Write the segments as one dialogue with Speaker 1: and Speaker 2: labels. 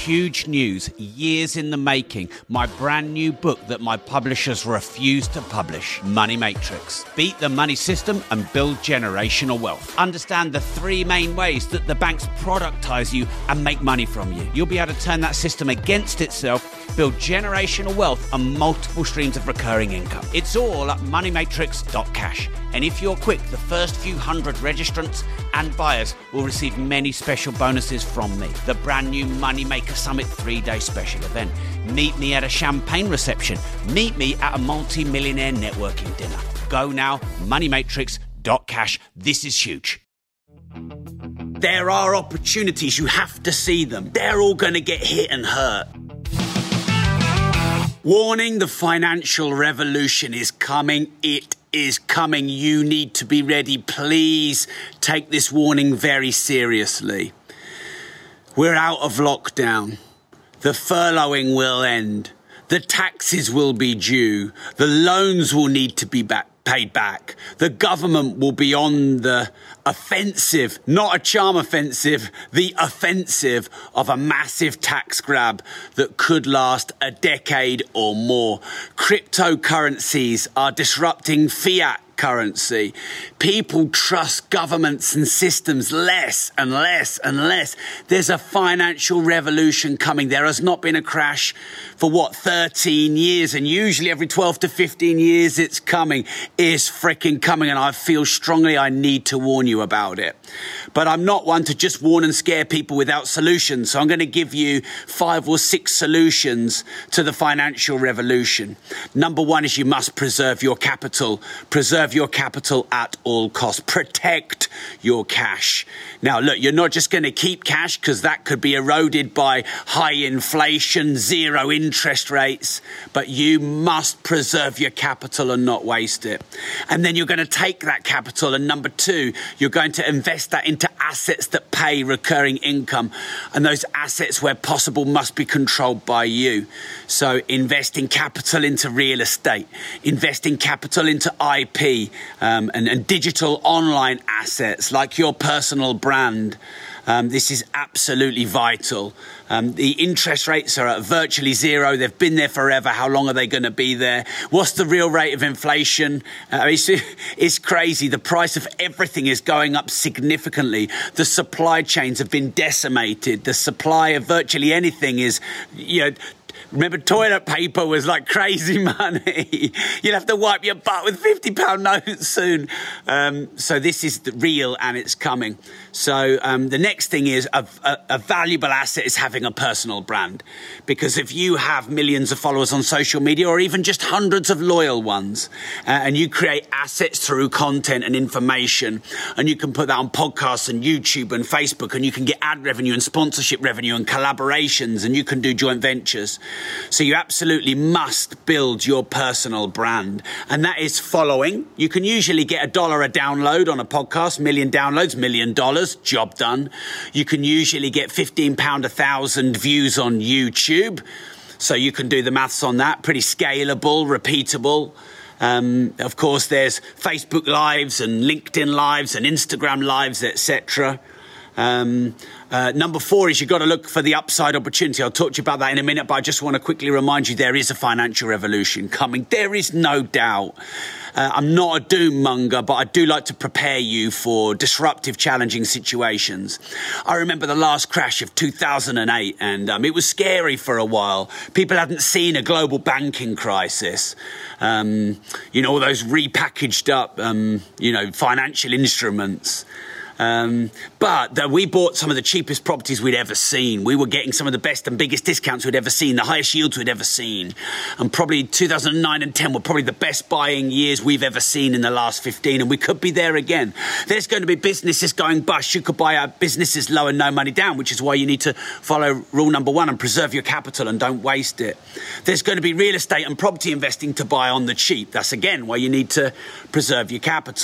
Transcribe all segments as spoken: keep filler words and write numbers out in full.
Speaker 1: huge news, years in the making, my brand new book that my publishers refuse to publish, Money Matrix. Beat the money system and build generational wealth. Understand the three main ways that the banks productize you and make money from you. You'll be able to turn that system against itself, build generational wealth and multiple streams of recurring income. It's all at money matrix dot cash. And if you're quick, the first few hundred registrants and buyers will receive many special bonuses from me. The brand new Moneymaker Summit three-day special event. Meet me at a champagne reception. Meet me at a multi-millionaire networking dinner. Go now, money matrix dot cash. This is huge. There are opportunities. You have to see them. They're all going to get hit and hurt. Warning, the financial revolution is coming. It is coming. You need to be ready. Please take this warning very seriously. We're out of lockdown. The furloughing will end. The taxes will be due. The loans will need to be back. paid back. The government will be on the offensive, not a charm offensive, the offensive of a massive tax grab that could last a decade or more. Cryptocurrencies are disrupting fiat currency. People trust governments and systems less and less and less. There's a financial revolution coming. There has not been a crash for what, thirteen years, and usually every twelve to fifteen years it's coming. It's freaking coming, and I feel strongly I need to warn you about it. But I'm not one to just warn and scare people without solutions. So I'm going to give you five or six solutions to the financial revolution. Number one is you must preserve your capital. Preserve your capital at all costs. Protect your cash. Now, look, you're not just going to keep cash because that could be eroded by high inflation, zero interest rates, but you must preserve your capital and not waste it. And then you're going to take that capital, and number two, you're going to invest that into assets that pay recurring income, and those assets, where possible, must be controlled by you. So investing capital into real estate, investing capital into I P, um, and, and digital online assets like your personal brand. Um, this is absolutely vital. Um, the interest rates are at virtually zero. They've been there forever. How long are they going to be there? What's the real rate of inflation? Uh, it's, it's crazy. The price of everything is going up significantly. The supply chains have been decimated. The supply of virtually anything is, you know, remember, toilet paper was like crazy money. You'll have to wipe your butt with fifty pound notes soon. Um, so this is the real, and it's coming. So um, the next thing is a, a, a valuable asset is having a personal brand. Because if you have millions of followers on social media, or even just hundreds of loyal ones, uh, and you create assets through content and information, and you can put that on podcasts and YouTube and Facebook, and you can get ad revenue and sponsorship revenue and collaborations, and you can do joint ventures. So you absolutely must build your personal brand. And that is following. You can usually get a dollar a download on a podcast, million downloads, million dollars, job done. You can usually get fifteen pounds a thousand views on YouTube. So you can do the maths on that. Pretty scalable, repeatable. Um, of course, there's Facebook Lives and LinkedIn Lives and Instagram Lives, et cetera. Um, uh, number four is you've got to look for the upside opportunity. I'll talk to you about that in a minute, but I just want to quickly remind you there is a financial revolution coming. There is no doubt. Uh, I'm not a doom monger, but I do like to prepare you for disruptive, challenging situations. I remember the last crash of two thousand eight, and um, it was scary for a while. People hadn't seen a global banking crisis. Um, you know, all those repackaged up, um, you know, financial instruments. Um, but that we bought some of the cheapest properties we'd ever seen. We were getting some of the best and biggest discounts we'd ever seen, the highest yields we'd ever seen. And probably two thousand nine and ten were probably the best buying years we've ever seen in the last fifteen. And we could be there again. There's going to be businesses going bust. You could buy our businesses low and no money down, which is why you need to follow rule number one and preserve your capital and don't waste it. There's going to be real estate and property investing to buy on the cheap. That's again why you need to preserve your capital.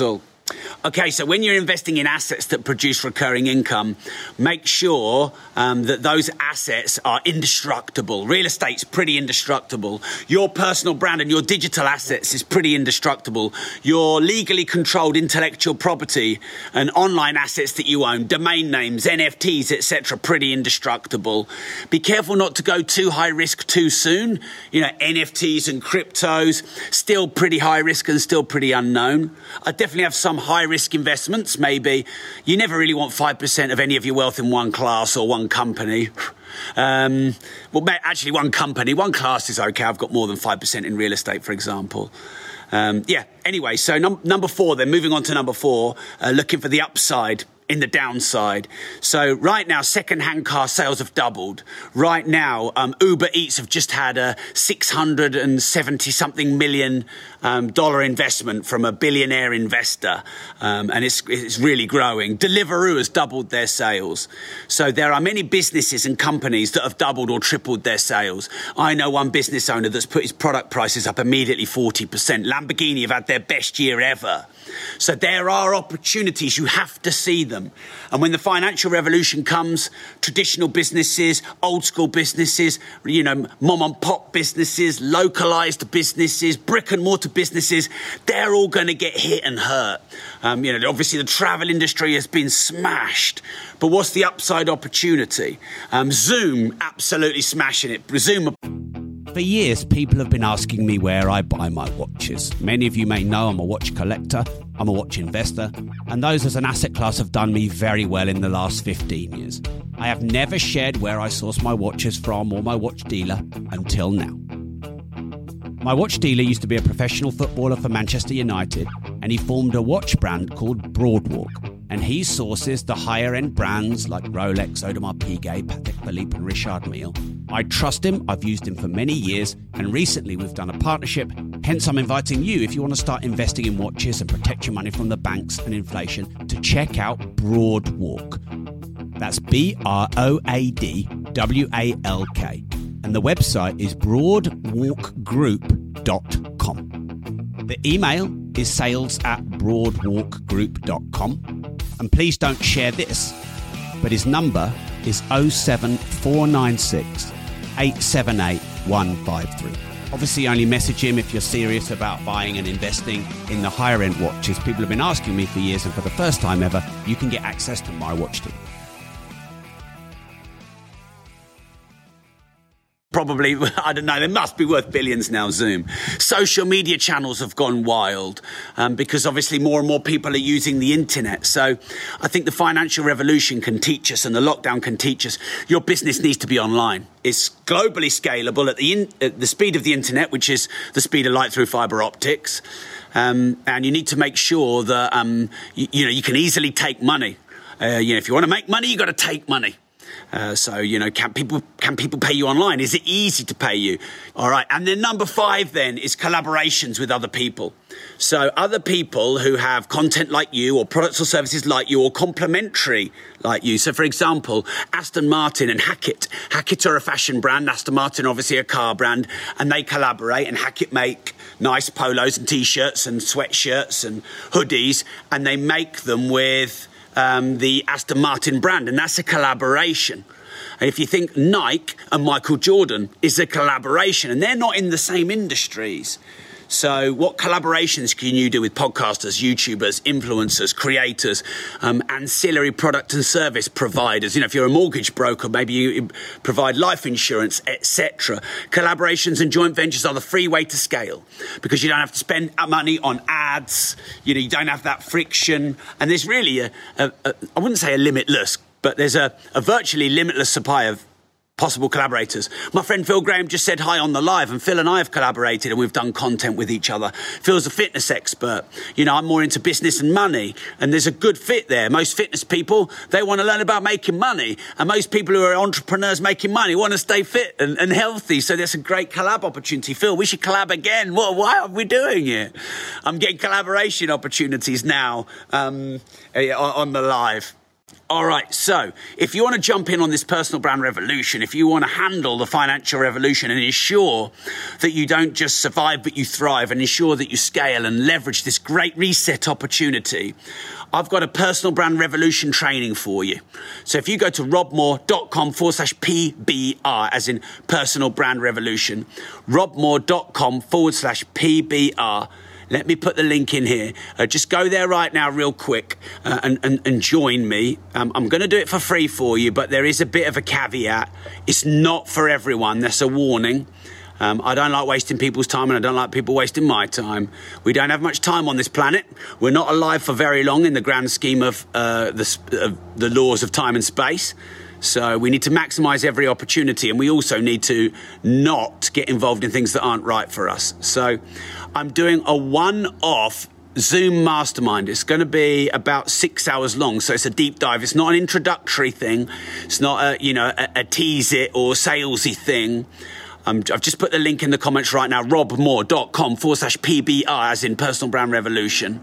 Speaker 1: Okay, so when you're investing in assets that produce recurring income, make sure um, that those assets are indestructible. Real estate's pretty indestructible. Your personal brand and your digital assets is pretty indestructible. Your legally controlled intellectual property and online assets that you own, domain names, N F Ts, et cetera, pretty indestructible. Be careful not to go too high risk too soon. You know, N F Ts and cryptos, still pretty high risk and still pretty unknown. I definitely have some high risk investments, maybe. You never really want five percent of any of your wealth in one class or one company. Um, well, actually, one company, one class is okay. I've got more than five percent in real estate, for example. Um, yeah, anyway, so num- number four, then moving on to number four, uh, looking for the upside in the downside. So right now, second-hand car sales have doubled. Right now, um, Uber Eats have just had a six hundred seventy something million um, dollar investment from a billionaire investor, um, and it's it's really growing. Deliveroo has doubled their sales. So there are many businesses and companies that have doubled or tripled their sales. I know one business owner that's put his product prices up immediately forty percent. Lamborghini have had their best year ever. So there are opportunities. You have to see them. And when the financial revolution comes, traditional businesses, old school businesses, you know, mom and pop businesses, localized businesses, brick and mortar businesses, they're all going to get hit and hurt. Um, you know, obviously the travel industry has been smashed. But what's the upside opportunity? Um, Zoom, absolutely smashing it. Zoom.
Speaker 2: For years, people have been asking me where I buy my watches. Many of you may know I'm a watch collector, I'm a watch investor, and those as an asset class have done me very well in the last fifteen years. I have never shared where I source my watches from or my watch dealer until now. My watch dealer used to be a professional footballer for Manchester United, and he formed a watch brand called Broadwalk. And he sources the higher-end brands like Rolex, Audemars Piguet, Patek Philippe and Richard Mille. I trust him, I've used him for many years, and recently we've done a partnership. Hence, I'm inviting you, if you want to start investing in watches and protect your money from the banks and inflation, to check out Broadwalk. That's B R O A D W A L K. And the website is broadwalk group dot com. The email is sales at broadwalk group dot com. And please don't share this, but his number is oh seven four nine six, eight seven eight, one five three. Obviously, only message him if you're serious about buying and investing in the higher-end watches. People have been asking me for years, and for the first time ever, you can get access to my watch deal.
Speaker 1: Probably, I don't know, they must be worth billions now, Zoom. Social media channels have gone wild um, because obviously more and more people are using the internet. So I think the financial revolution can teach us and the lockdown can teach us your business needs to be online. It's globally scalable at the, in, at the speed of the internet, which is the speed of light through fiber optics. Um, and you need to make sure that, um, you, you know, you can easily take money. Uh, you know, if you want to make money, you've got to take money. Uh, so, you know, can people can people pay you online? Is it easy to pay you? All right. And then number five then is collaborations with other people. So other people who have content like you or products or services like you or complementary like you. So, for example, Aston Martin and Hackett. Hackett are a fashion brand. Aston Martin, obviously, a car brand. And they collaborate. And Hackett make nice polos and T-shirts and sweatshirts and hoodies. And they make them with Um, the Aston Martin brand, and that's a collaboration. And if you think Nike and Michael Jordan is a collaboration, and they're not in the same industries. So what collaborations can you do with podcasters, YouTubers, influencers, creators, um, ancillary product and service providers? You know, if you're a mortgage broker, maybe you provide life insurance, et cetera. Collaborations and joint ventures are the free way to scale because you don't have to spend money on ads. You know, you don't have that friction. And there's really a, a, a I wouldn't say a limitless, but there's a, a virtually limitless supply of possible collaborators. My friend Phil Graham just said hi on the live, and Phil and I have collaborated and we've done content with each other. Phil's a fitness expert. You know, I'm more into business and money, and there's a good fit there. Most fitness people, they want to learn about making money, and most people who are entrepreneurs making money want to stay fit and, and healthy. So there's a great collab opportunity. Phil, we should collab again. What, why are we doing it? I'm getting collaboration opportunities now um, on the live. All right, so if you want to jump in on this personal brand revolution, if you want to handle the financial revolution and ensure that you don't just survive, but you thrive, and ensure that you scale and leverage this great reset opportunity, I've got a personal brand revolution training for you. So if you go to robmoore.com forward slash PBR, as in personal brand revolution, robmoore.com forward slash PBR, let me put the link in here. Uh, just go there right now real quick uh, and, and, and join me. Um, I'm going to do it for free for you, but there is a bit of a caveat. It's not for everyone. That's a warning. Um, I don't like wasting people's time, and I don't like people wasting my time. We don't have much time on this planet. We're not alive for very long in the grand scheme of uh, the, uh, the laws of time and space. So we need to maximize every opportunity, and we also need to not get involved in things that aren't right for us. So I'm doing a one-off Zoom mastermind. It's going to be about six hours long, so it's a deep dive. It's not an introductory thing. It's not a, you know, a, a tease it or salesy thing. Um, I've just put the link in the comments right now, robmoore.com forward slash PBR, as in personal brand revolution.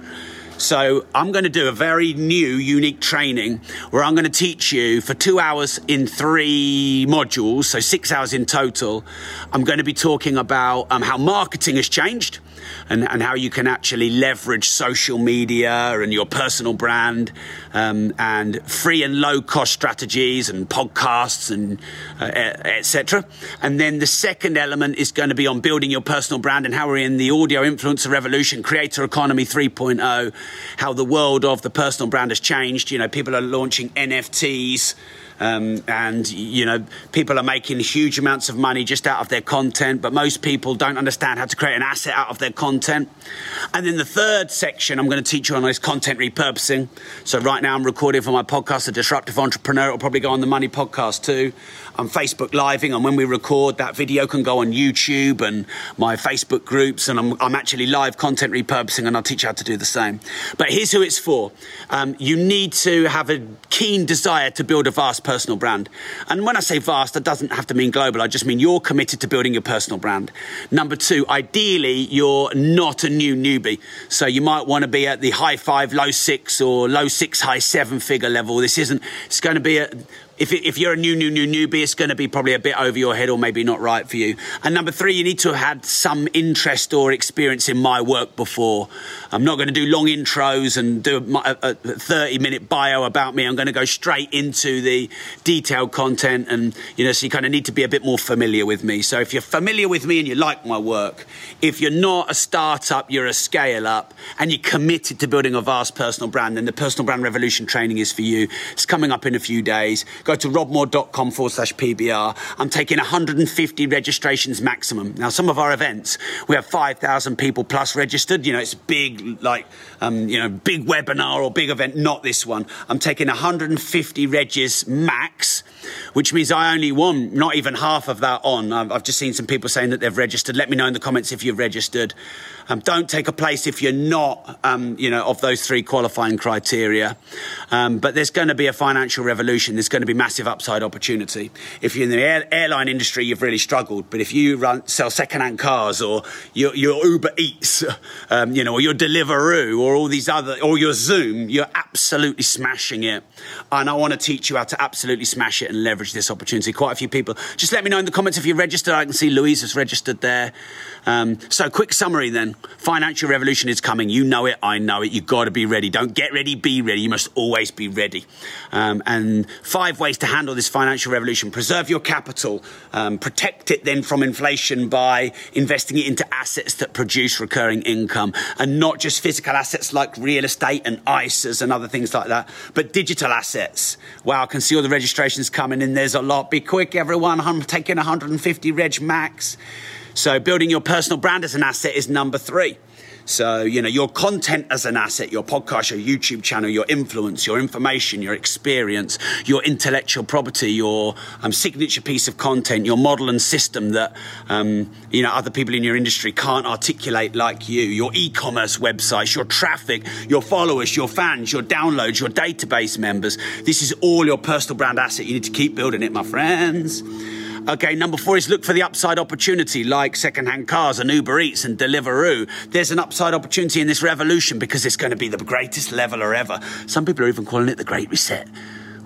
Speaker 1: So I'm going to do a very new, unique training where I'm going to teach you for two hours in three modules, so six hours in total. I'm going to be talking about um, how marketing has changed and, and how you can actually leverage social media and your personal brand um, and free and low cost strategies and podcasts and uh, et cetera. And then the second element is going to be on building your personal brand and how we're in the audio influencer revolution, creator economy three point oh. How the world of the personal brand has changed. You know, people are launching N F Ts um, and, you know, people are making huge amounts of money just out of their content, but most people don't understand how to create an asset out of their content. And then the third section I'm going to teach you on is content repurposing. So right now I'm recording for my podcast, The Disruptive Entrepreneur. It'll probably go on the Money Podcast too. I'm Facebook Living, and when we record, that video can go on YouTube and my Facebook groups, and I'm, I'm actually live content repurposing, and I'll teach you how to do the same. But here's who it's for. Um, you need to have a keen desire to build a vast personal brand. And when I say vast, that doesn't have to mean global. I just mean you're committed to building your personal brand. Number two, ideally, you're not a new newbie. So you might want to be at the high five, low six, or low six, high seven figure level. This isn't, it's going to be a... If, if you're a new, new, new newbie, it's going to be probably a bit over your head or maybe not right for you. And number three, you need to have had some interest or experience in my work before. I'm not going to do long intros and do a thirty-minute bio about me. I'm going to go straight into the detailed content, and, you know, so you kind of need to be a bit more familiar with me. So if you're familiar with me and you like my work, if you're not a startup, you're a scale-up, and you're committed to building a vast personal brand, then the Personal Brand Revolution training is for you. It's coming up in a few days. Go to robmoore.com forward slash PBR. I'm taking one hundred fifty registrations maximum. Now, some of our events, we have five thousand people plus registered. You know, it's big, like, um, you know, big webinar or big event, not this one. I'm taking one hundred fifty regis max, which means I only want not even half of that on. I've, I've just seen some people saying that they've registered. Let me know in the comments if you've registered. Um, don't take a place if you're not, um, you know, of those three qualifying criteria. Um, but there's going to be a financial revolution. There's going to be massive upside opportunity. If you're in the air, airline industry, you've really struggled. But if you run, sell secondhand cars, or your, your Uber Eats, um, you know, or your Deliveroo, or all these other, or your Zoom, you're absolutely smashing it. And I want to teach you how to absolutely smash it and leverage this opportunity. Quite a few people. Just let me know in the comments if you're registered. I can see Louise has registered there. Um, so quick summary then. Financial revolution is coming. You know it. I know it. You've got to be ready. Don't get ready, be ready. You must always be ready. Um, and five ways to handle this financial revolution. Preserve your capital. Um, protect it then from inflation by investing it into assets that produce recurring income, and not just physical assets like real estate and I S As and other things like that, but digital assets. Wow, I can see all the registrations coming in. There's a lot. Be quick, everyone. I'm taking one hundred fifty reg max. So building your personal brand as an asset is number three. So, you know, your content as an asset, your podcast, your YouTube channel, your influence, your information, your experience, your intellectual property, your um, signature piece of content, your model and system that, um, you know, other people in your industry can't articulate like you, your e-commerce websites, your traffic, your followers, your fans, your downloads, your database members. This is all your personal brand asset. You need to keep building it, my friends. Okay, number four is look for the upside opportunity, like secondhand cars and Uber Eats and Deliveroo. There's an upside opportunity in this revolution because it's going to be the greatest leveler ever. Some people are even calling it the Great Reset.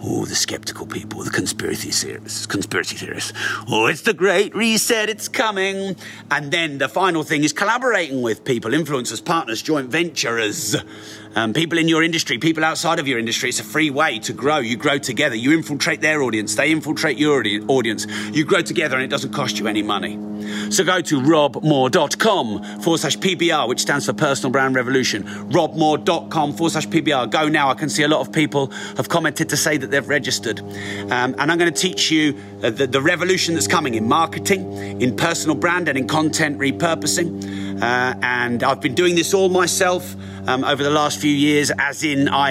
Speaker 1: Oh, the skeptical people, the conspiracy theorists, conspiracy theorists. Oh, it's the Great Reset, it's coming. And then the final thing is collaborating with people, influencers, partners, joint venturers, um, people in your industry, people outside of your industry. It's a free way to grow. You grow together. You infiltrate their audience. They infiltrate your audience. You grow together and it doesn't cost you any money. So go to robmoore.com forward slash PBR, which stands for Personal Brand Revolution. robmoore.com forward slash PBR. Go now. I can see a lot of people have commented to say that they've registered. Um, and I'm going to teach you uh, the, the revolution that's coming in marketing, in personal brand, and in content repurposing. Uh, and I've been doing this all myself um, over the last few years, as in I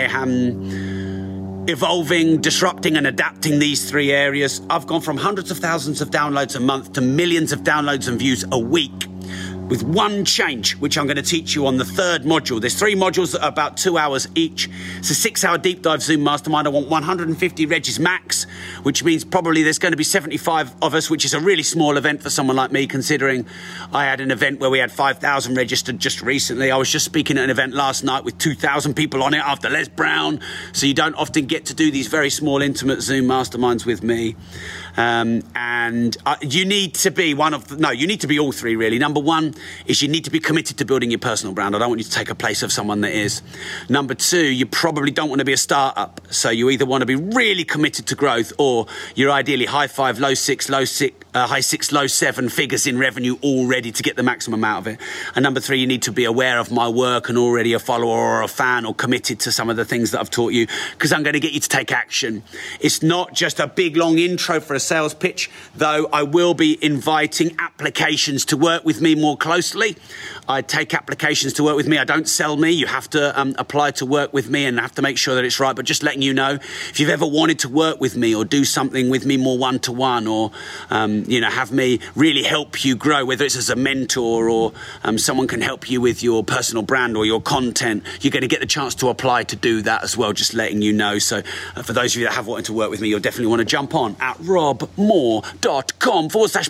Speaker 1: am evolving, disrupting and adapting these three areas. I've gone from hundreds of thousands of downloads a month to millions of downloads and views a week with one change, which I'm going to teach you on the third module. There's three modules that are about two hours each. It's a six-hour deep dive Zoom mastermind. I want one hundred fifty regis max, which means probably there's going to be seventy-five of us, which is a really small event for someone like me, considering I had an event where we had five thousand registered just recently. I was just speaking at an event last night with two thousand people on it after Les Brown. So you don't often get to do these very small, intimate Zoom masterminds with me. Um, and uh, you need to be one of the, no, you need to be all three, really. Number one is you need to be committed to building your personal brand. I don't want you to take a place of someone that is. Number two, you probably don't want to be a startup. So you either want to be really committed to growth, or you're ideally high five, low six, low six, uh, high six, low seven figures in revenue already to get the maximum out of it. And number three, you need to be aware of my work and already a follower or a fan or committed to some of the things that I've taught you, because I'm going to get you to take action. It's not just a big, long intro for a sales pitch, though I will be inviting applications to work with me more closely. I take applications to work with me. I don't sell me. You have to um, apply to work with me and have to make sure that it's right. But just letting you know, if you've ever wanted to work with me or do something with me more one-to-one, or, um, you know, have me really help you grow, whether it's as a mentor or um, someone can help you with your personal brand or your content, you're going to get the chance to apply to do that as well, just letting you know. So uh, for those of you that have wanted to work with me, you'll definitely want to jump on at robmoore.com forward slash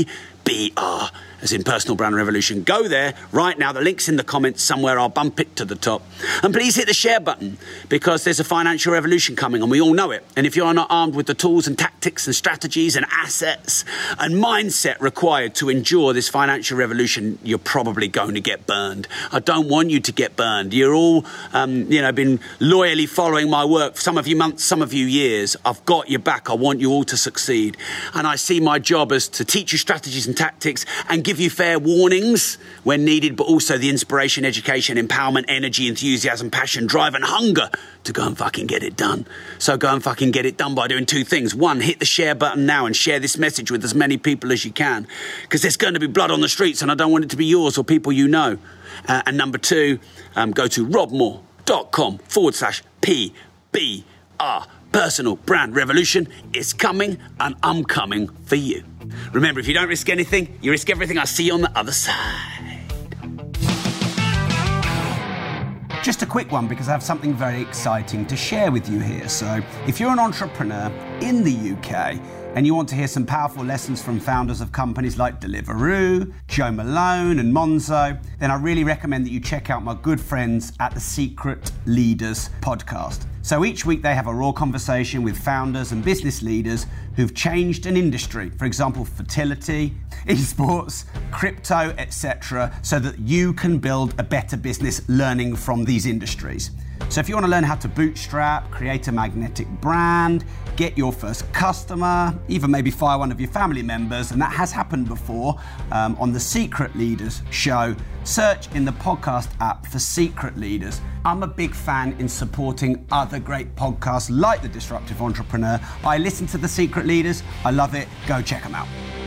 Speaker 1: PBR. As in Personal Brand Revolution. Go there right now. The link's in the comments somewhere. I'll bump it to the top. And please hit the share button, because there's a financial revolution coming and we all know it. And if you're not armed with the tools and tactics and strategies and assets and mindset required to endure this financial revolution, you're probably going to get burned. I don't want you to get burned. You're all, um, you know, been loyally following my work for some of you months, some of you years. I've got your back. I want you all to succeed. And I see my job as to teach you strategies and tactics and give you fair warnings when needed, but also the inspiration, education, empowerment, energy, enthusiasm, passion, drive, and hunger to go and fucking get it done. So go and fucking get it done by doing two things. One, hit the share button now and share this message with as many people as you can, because there's going to be blood on the streets and I don't want it to be yours or people you know. Uh, and number two, um, go to robmoore.com forward slash PBR. Personal Brand Revolution is coming and I'm coming for you. Remember, if you don't risk anything, you risk everything. I'll see you on the other side.
Speaker 2: Just a quick one, because I have something very exciting to share with you here. So if you're an entrepreneur in the U K and you want to hear some powerful lessons from founders of companies like Deliveroo, Joe Malone and Monzo, then I really recommend that you check out my good friends at the Secret Leaders podcast. So each week they have a raw conversation with founders and business leaders who've changed an industry, for example, fertility, esports, crypto, et cetera, so that you can build a better business learning from these industries. So if you want to learn how to bootstrap, create a magnetic brand, get your first customer, even maybe fire one of your family members, and that has happened before um, on the Secret Leaders show, search in the podcast app for Secret Leaders. I'm a big fan in supporting other great podcasts like The Disruptive Entrepreneur. I listen to The Secret Leaders. I love it. Go check them out.